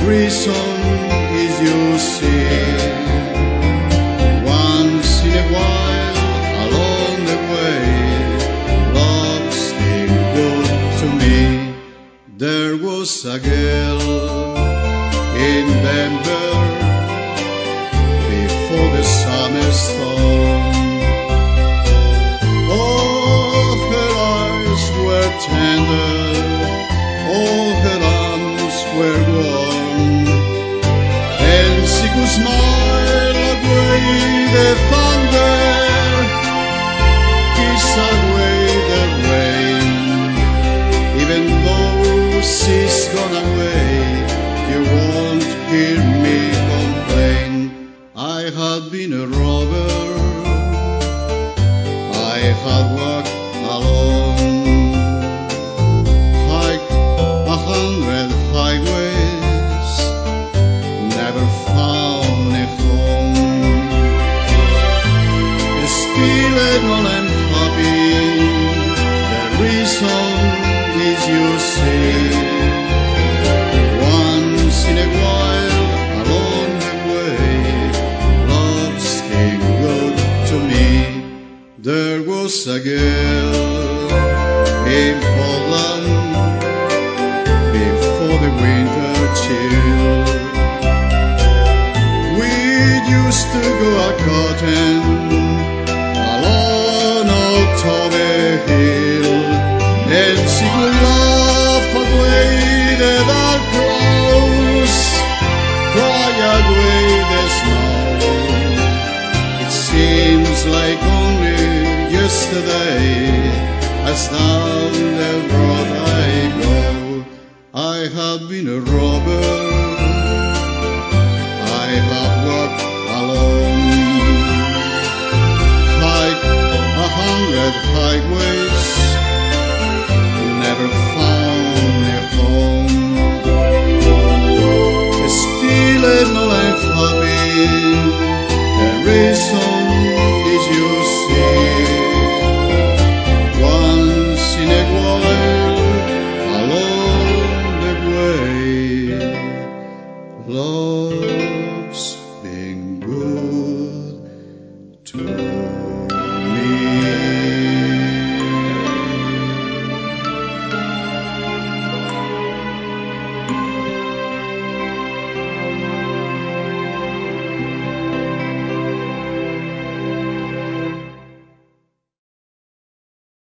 reason is you see, once in a while along the way, love's been good to me. There was a girl in Denver before the summer storm. Oh, her eyes were tender, oh, her arms were warm, and she could smile away the thunder, kiss away the rain. Even though she's gone away, you won't hear me complain. I had been a robber, I had walked alone, hiked 100 highways, never found a home. Still alone and happy, the reason is you see, once in a while along the way, love's been good to me. There was a girl in Portland before the winter chill. We used to go a-courting along October Hill, and she would laugh away the dark clouds, cry away the snow. It seems like only yesterday, as down the road I go, I have been a robber, I have walked alone, hiked 100 highways, never found a home. Still alone and happy, the reason is you see, once in a while along the way, love's been good to